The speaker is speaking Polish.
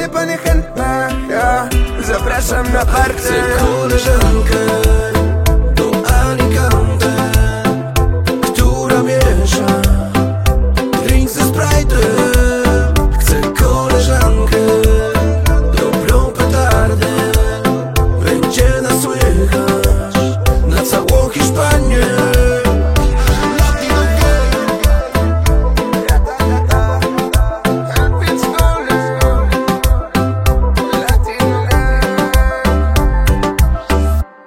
po niechętna, ja zapraszam na party. Chcę koleżankę